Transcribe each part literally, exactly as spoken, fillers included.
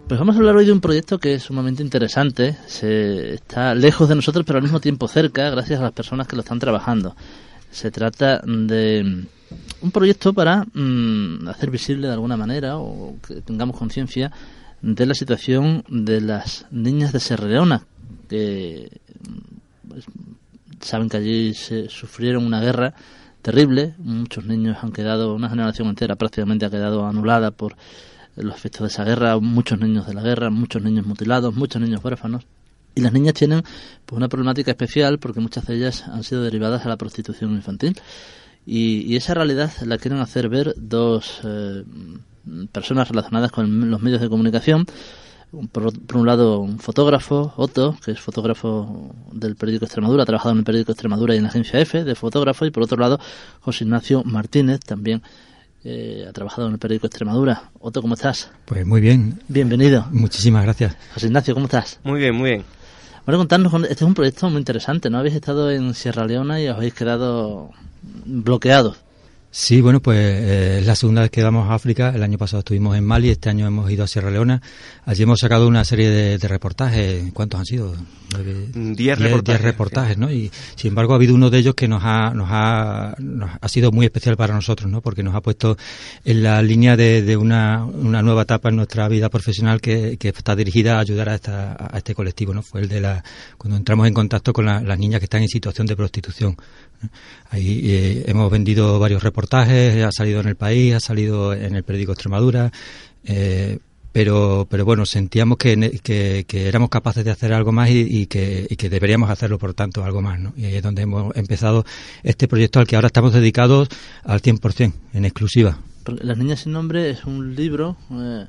Pues vamos a hablar hoy de un proyecto que es sumamente interesante, se está lejos de nosotros pero al mismo tiempo cerca gracias a las personas que lo están trabajando. Se trata de un proyecto para mmm, hacer visible de alguna manera o que tengamos conciencia de la situación de las niñas de Sierra Leona, que pues, saben que allí se sufrieron una guerra terrible, muchos niños han quedado, una generación entera prácticamente ha quedado anulada por los efectos de esa guerra, muchos niños de la guerra, muchos niños mutilados, muchos niños huérfanos. Y las niñas tienen pues una problemática especial porque muchas de ellas han sido derivadas a la prostitución infantil. Y, y esa realidad la quieren hacer ver dos eh, personas relacionadas con los medios de comunicación. Por, por un lado, un fotógrafo, Otto, que es fotógrafo del periódico Extremadura, ha trabajado en el periódico Extremadura y en la agencia F de fotógrafo. Y por otro lado, José Ignacio Martínez, también Eh, ha trabajado en el periódico Extremadura. Otto, ¿cómo estás? Pues muy bien. Bienvenido. Muchísimas gracias. José Ignacio, ¿cómo estás? Muy bien, muy bien. Bueno, contarnos, este es un proyecto muy interesante, ¿no? Habéis estado en Sierra Leona y os habéis quedado bloqueados. Sí, bueno, pues eh, es la segunda vez que vamos a África. El año pasado estuvimos en Mali, este año hemos ido a Sierra Leona. Allí hemos sacado una serie de, de reportajes. ¿Cuántos han sido? Nueve, diez reportajes. Diez reportajes, ¿no? Y sin embargo ha habido uno de ellos que nos ha, nos ha, nos ha sido muy especial para nosotros, ¿no? Porque nos ha puesto en la línea de, de una, una nueva etapa en nuestra vida profesional que, que está dirigida a ayudar a, esta, a este colectivo, ¿no? Fue el de la cuando entramos en contacto con la, las niñas que están en situación de prostitución. Ahí eh, hemos vendido varios reportajes, ha salido en El País, ha salido en el periódico Extremadura, eh, pero pero bueno, sentíamos que, que, que éramos capaces de hacer algo más y, y, que, y que deberíamos hacerlo, por tanto, algo más, ¿no? Y ahí es donde hemos empezado este proyecto al que ahora estamos dedicados al cien por ciento, en exclusiva. Las Niñas sin Nombre es un libro eh,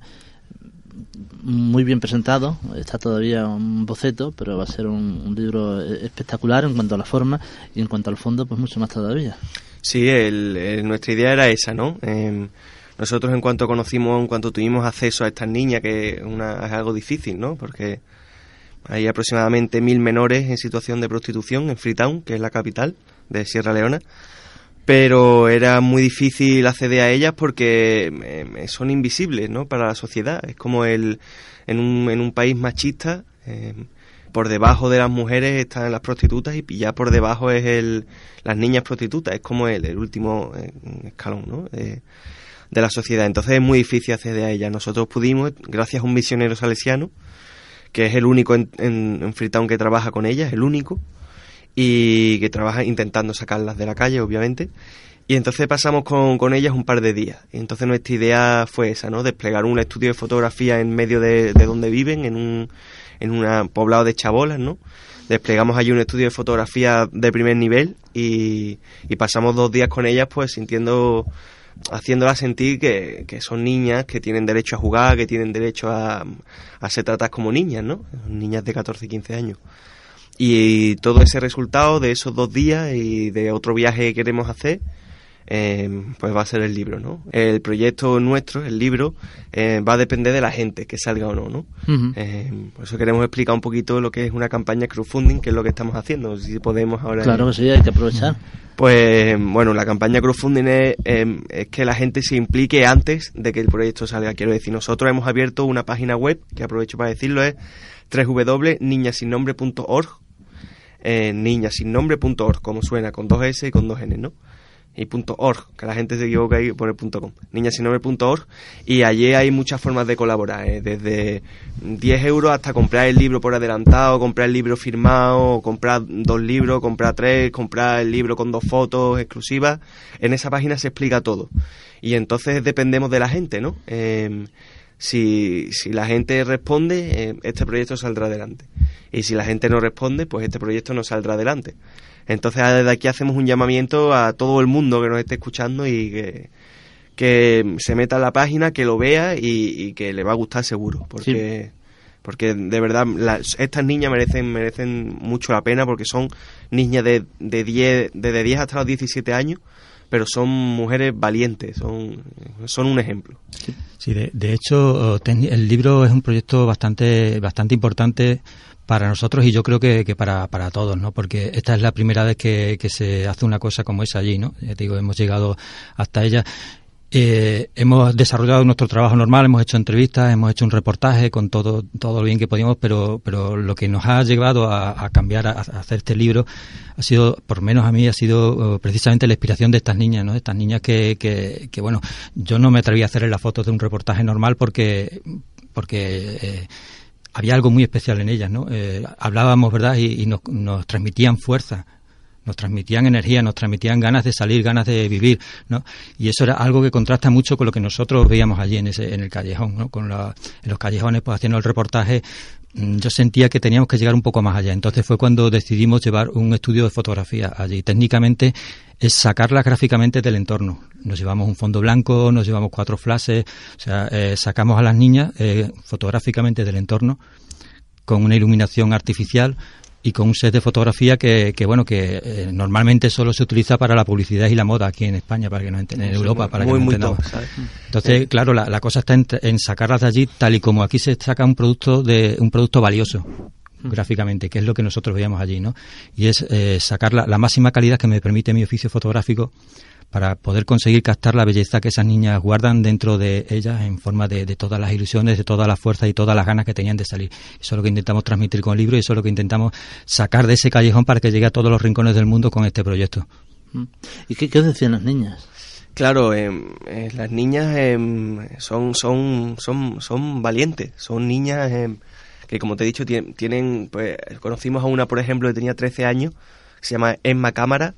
muy bien presentado, está todavía un boceto, pero va a ser un, un libro espectacular en cuanto a la forma y en cuanto al fondo, pues mucho más todavía. Sí, el, el, nuestra idea era esa, ¿no? Eh, nosotros en cuanto conocimos, en cuanto tuvimos acceso a estas niñas, que una, es algo difícil, ¿no? Porque hay aproximadamente mil menores en situación de prostitución en Freetown, que es la capital de Sierra Leona, pero era muy difícil acceder a ellas porque eh, son invisibles, ¿no? Para la sociedad. Es como el en un, en un país machista, eh, por debajo de las mujeres están las prostitutas y ya por debajo es el las niñas prostitutas. Es como el, el último eh, escalón, ¿no? Eh, de la sociedad. Entonces es muy difícil acceder a ellas. Nosotros pudimos, gracias a un misionero salesiano, que es el único en, en, en Freetown que trabaja con ellas, el único, y que trabaja intentando sacarlas de la calle, obviamente. Y entonces pasamos con, con ellas un par de días. Y entonces nuestra idea fue esa, ¿no? Desplegar un estudio de fotografía en medio de, de donde viven, en un en un poblado de chabolas, ¿no? Desplegamos allí un estudio de fotografía de primer nivel y, y pasamos dos días con ellas, pues sintiendo, haciéndolas sentir que, que son niñas, que tienen derecho a jugar, que tienen derecho a, a ser tratadas como niñas, ¿no? Niñas de catorce y quince años. Y todo ese resultado de esos dos días y de otro viaje que queremos hacer, eh, pues va a ser el libro, ¿no? El proyecto nuestro, el libro, eh, va a depender de la gente que salga o no, ¿no? Uh-huh. Eh, por eso queremos explicar un poquito lo que es una campaña crowdfunding, que es lo que estamos haciendo, si podemos ahora. Claro que sí, hay que aprovechar. Pues bueno, la campaña crowdfunding es, eh, es que la gente se implique antes de que el proyecto salga. Quiero decir, nosotros hemos abierto una página web, que aprovecho para decirlo, es doble u doble u doble u punto niñas sin nombre punto org, eh, niñas sin nombre punto org, como suena, con dos S y con dos N, ¿no? Y punto .org, que la gente se equivoca y pone punto .com, niñas sin nombre punto org, y allí hay muchas formas de colaborar, ¿eh? Desde diez euros hasta comprar el libro por adelantado, comprar el libro firmado, comprar dos libros, comprar tres, comprar el libro con dos fotos exclusivas. En esa página se explica todo. Y entonces dependemos de la gente, ¿no? Eh, si, si la gente responde, eh, este proyecto saldrá adelante. Y si la gente no responde, pues este proyecto no saldrá adelante. Entonces desde aquí hacemos un llamamiento a todo el mundo que nos esté escuchando y que, que se meta en la página, que lo vea y, y que le va a gustar seguro, porque sí. Porque de verdad las, estas niñas merecen merecen mucho la pena, porque son niñas de de diez, desde diez hasta los diecisiete años, pero son mujeres valientes, son son un ejemplo. Sí, de, de hecho el libro es un proyecto bastante bastante importante para nosotros y yo creo que, que para, para todos, ¿no? Porque esta es la primera vez que, que se hace una cosa como esa allí, ¿no? Ya te digo, hemos llegado hasta ella Eh, hemos desarrollado nuestro trabajo normal, hemos hecho entrevistas, hemos hecho un reportaje con todo todo lo bien que podíamos, pero pero lo que nos ha llevado a, a cambiar, a, a hacer este libro, ha sido, por menos a mí, ha sido uh, precisamente la inspiración de estas niñas, ¿no? Estas niñas que, que, que, bueno, yo no me atreví a hacer las fotos de un reportaje normal porque, porque eh, había algo muy especial en ellas, ¿no? Eh, hablábamos, ¿verdad? Y, y nos, nos transmitían fuerza. Nos transmitían energía, nos transmitían ganas de salir, ganas de vivir, ¿no? Y eso era algo que contrasta mucho con lo que nosotros veíamos allí en ese en el callejón, ¿no? Con la, en los callejones, pues haciendo el reportaje, yo sentía que teníamos que llegar un poco más allá. Entonces fue cuando decidimos llevar un estudio de fotografía allí. Técnicamente es sacarlas gráficamente del entorno. Nos llevamos un fondo blanco, nos llevamos cuatro flashes, o sea, eh, sacamos a las niñas eh, fotográficamente del entorno con una iluminación artificial y con un set de fotografía que, que bueno, que eh, normalmente solo se utiliza para la publicidad y la moda aquí en España, para que nos enten- en Europa, muy, para que muy, nos muy entendamos. top, ¿sabes? Entonces, sí. claro, la, la cosa está en, en sacarlas de allí, tal y como aquí se saca un producto de un producto valioso mm. gráficamente, que es lo que nosotros veíamos allí, ¿no? Y es eh, sacar la, la máxima calidad que me permite mi oficio fotográfico para poder conseguir captar la belleza que esas niñas guardan dentro de ellas en forma de, de todas las ilusiones, de toda la fuerza y todas las ganas que tenían de salir. Eso es lo que intentamos transmitir con el libro y eso es lo que intentamos sacar de ese callejón para que llegue a todos los rincones del mundo con este proyecto. ¿Y qué, qué os decían las niñas? Claro, eh, eh, las niñas eh, son, son, son, son valientes, son niñas eh, que, como te he dicho, tienen, tienen pues conocimos a una, por ejemplo, que tenía trece años, que se llama Emma Cámara,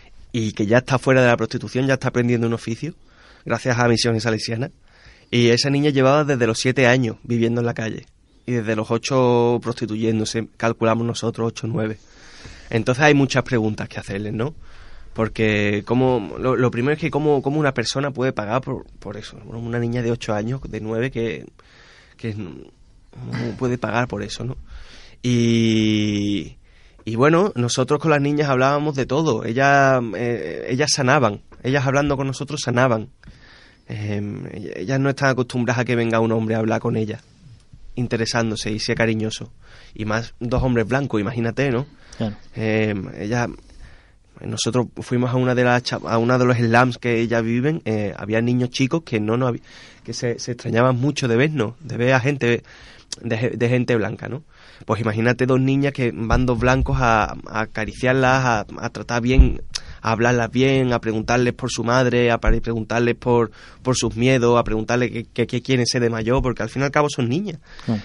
y que ya está fuera de la prostitución, ya está aprendiendo un oficio, gracias a Misiones Salesianas. Y esa niña llevaba desde los siete años viviendo en la calle, y desde los ocho prostituyéndose, calculamos nosotros ocho o nueve. Entonces hay muchas preguntas que hacerles, ¿no? Porque cómo, lo, lo primero es que cómo, cómo una persona puede pagar por, por eso. Una niña de ocho años, de nueve, que, que no puede pagar por eso, ¿no? Y... Y bueno, nosotros con las niñas hablábamos de todo. Ellas, eh, ellas sanaban. Ellas hablando con nosotros sanaban. Eh, ellas no están acostumbradas a que venga un hombre a hablar con ellas, interesándose y sea cariñoso. Y más dos hombres blancos, imagínate, ¿no? Claro. Eh, ellas, nosotros fuimos a una de las a una de los slums que ellas viven. Eh, había niños chicos que no nos que se, se extrañaban mucho de vernos, de ver a gente de, de gente blanca, ¿no? Pues imagínate dos niñas que van dos blancos a, a acariciarlas, a, a tratar bien, a hablarlas bien, a preguntarles por su madre, a preguntarles por, por sus miedos, a preguntarles qué, qué, qué quieren ser de mayor, porque al fin y al cabo son niñas. Sí.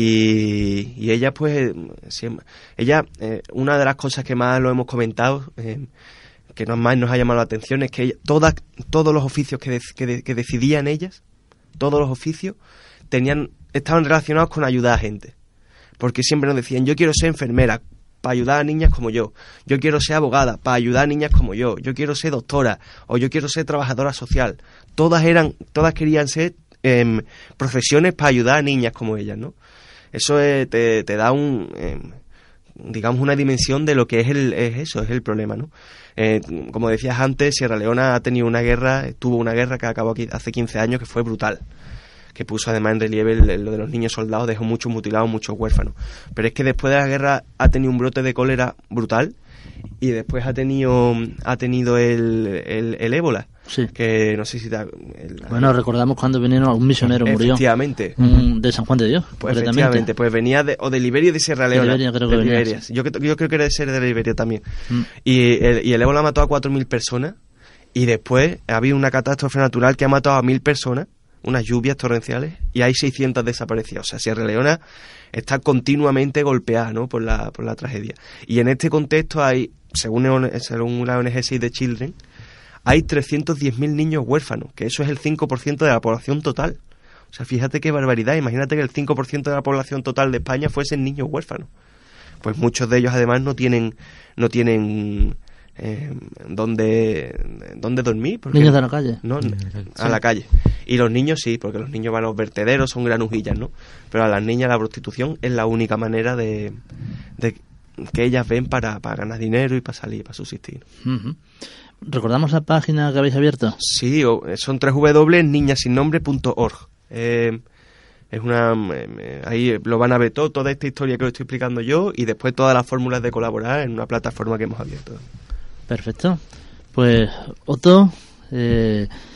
Y, y ella pues, siempre, ella, eh, una de las cosas que más lo hemos comentado, eh, que nos más nos ha llamado la atención, es que ella, todas, todos los oficios que, de, que, de, que decidían ellas, todos los oficios, tenían, estaban relacionados con ayudar a gente. Porque siempre nos decían, yo quiero ser enfermera para ayudar a niñas como yo, yo quiero ser abogada para ayudar a niñas como yo, yo quiero ser doctora o yo quiero ser trabajadora social. Todas eran, todas querían ser eh, profesiones para ayudar a niñas como ellas, ¿no? Eso eh, te, te da un, eh, digamos, una dimensión de lo que es el, es eso, es el problema, ¿no? Eh, como decías antes, Sierra Leona ha tenido una guerra, tuvo una guerra que acabó aquí hace quince años que fue brutal, que puso además en relieve el, lo de los niños soldados, dejó muchos mutilados, muchos huérfanos. Pero es que después de la guerra ha tenido un brote de cólera brutal y después ha tenido ha tenido el, el, el ébola. Sí. Que no sé si... Te, el, bueno, recordamos cuando vinieron algún misionero murió. Efectivamente. Mm, de San Juan de Dios. Pues efectivamente, pues venía de, o de Liberia y de Sierra Leona. De Liberia, creo que de venía, Liberia. sí. Yo, yo creo que era de ser de Liberia también. Mm. Y, el, y el ébola mató a cuatro mil personas y después ha habido una catástrofe natural que ha matado a mil personas, unas lluvias torrenciales, y hay seiscientas desaparecidas. O sea, Sierra Leona está continuamente golpeada, ¿no?, por la, por la tragedia. Y en este contexto hay, según, según la O N G Save the Children, hay trescientos diez mil niños huérfanos, que eso es el cinco por ciento de la población total. O sea, fíjate qué barbaridad. Imagínate que el cinco por ciento de la población total de España fuesen niños huérfanos. Pues muchos de ellos además no tienen no tienen eh, dónde, dónde dormir. Porque niños de la calle. No, a sí. la calle. Y los niños sí, porque los niños van a los vertederos, son granujillas, ¿no? Pero a las niñas la prostitución es la única manera de, de que ellas ven para, para ganar dinero y para salir, para subsistir. Uh-huh. ¿Recordamos la página que habéis abierto? Sí, son doble u doble u doble u punto niñas sin nombre punto org. Eh, es una eh, ahí lo van a ver todo, toda esta historia que os estoy explicando yo, y después todas las fórmulas de colaborar en una plataforma que hemos abierto. Perfecto. Pues Otto, eh,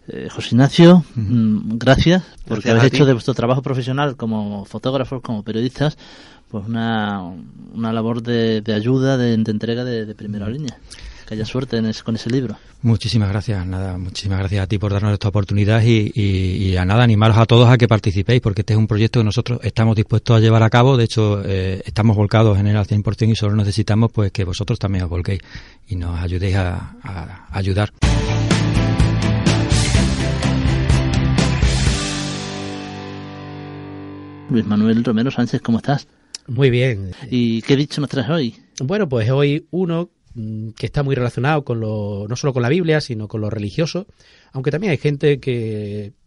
Eh, José Ignacio, mm, gracias, porque Gracias habéis a hecho ti. de vuestro trabajo profesional como fotógrafos, como periodistas, pues una, una labor de, de ayuda, de, de entrega de, de primera línea. Que haya suerte en ese, con ese libro. Muchísimas gracias, nada, muchísimas gracias a ti por darnos esta oportunidad y, y, y a nada, animaros a todos a que participéis, porque este es un proyecto que nosotros estamos dispuestos a llevar a cabo. De hecho, eh, estamos volcados en él al cien por ciento y solo necesitamos pues que vosotros también os volquéis y nos ayudéis a, a, a ayudar. Luis Manuel Romero Sánchez, ¿cómo estás? Muy bien. ¿Y qué dicho nos traes hoy? Bueno, pues hoy uno mm, que está muy relacionado con lo, no solo con la Biblia, sino con lo religioso, aunque también hay gente que